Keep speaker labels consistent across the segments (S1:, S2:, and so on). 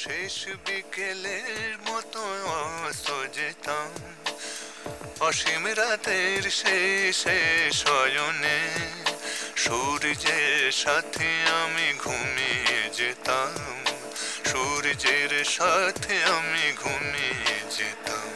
S1: শেষ বিকেলের মতো যেতাম অসীম রাতের শেষে শয়নে সূর্যের সাথে আমি ঘুমিয়ে যেতাম সূর্যের সাথে আমি ঘুমিয়ে যেতাম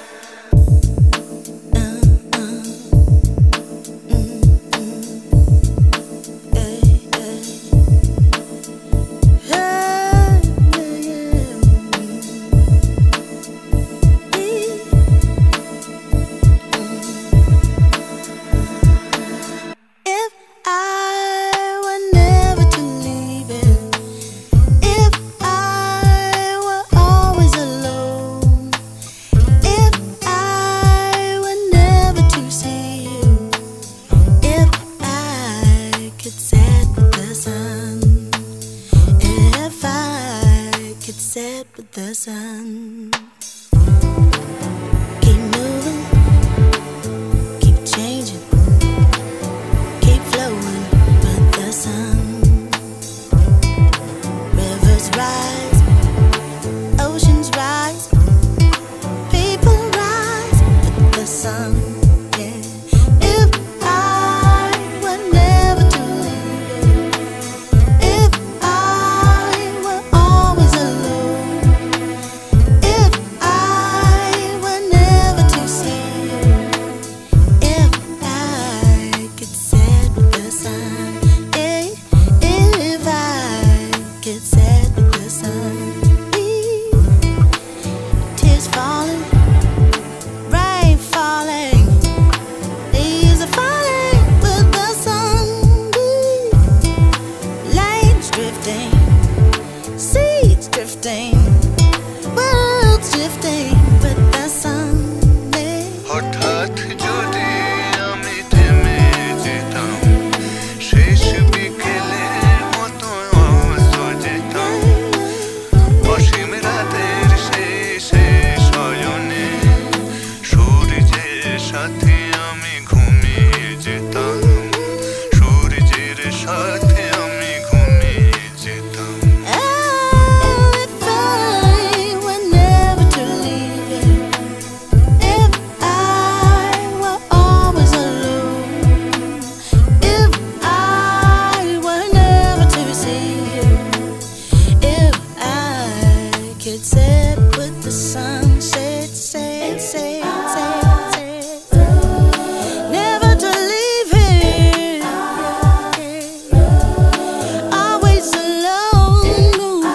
S2: Set with the sun. Keep moving, keep changing, keep flowing with the sun. Rivers rise, oceans rise, people rise with the sun. Seeds drifting, worlds shifting with the sun.
S1: হঠাৎ যদি আমি থেমে যেতাম শেষ বিকেলের মতো যেতাম অসীম রাতের শেষে শয়নে সূর্যের সাথে আমি ঘুমিয়ে যেতাম সূর্যের সাথে আমি ঘুমিয়ে যেতাম
S2: Set with the sun, set, never to leave here, always alone.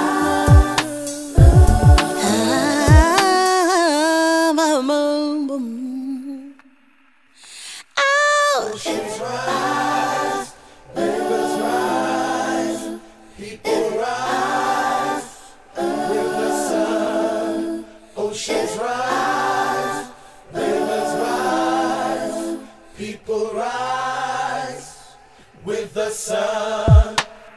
S3: Oceans rise, rivers rise, people rise with the sun. Oceans rise, rivers rise, people rise with the sun.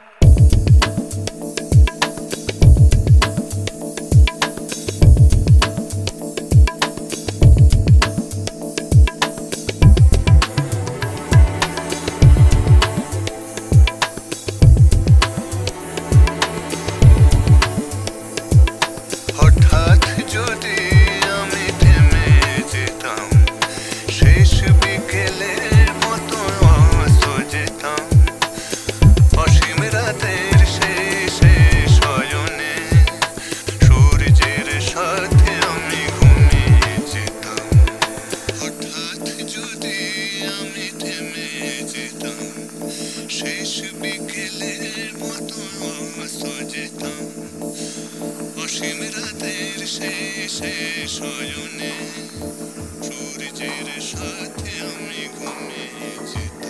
S1: হঠাৎ যদি আমি থেমে যেতাম শেষ বিকেলের মতো যেতাম অসীম রাতের শেষে শয়নে সূর্যের সাথে আমি ঘুমিয়ে যেতাম হঠাৎ যদি আমি থেমে যেতাম শেষ বিকেলের মতো যেতাম অসীম রাতের শেষে শয়নে সূর্যের সাথে আমি ঘুমিয়ে যেতাম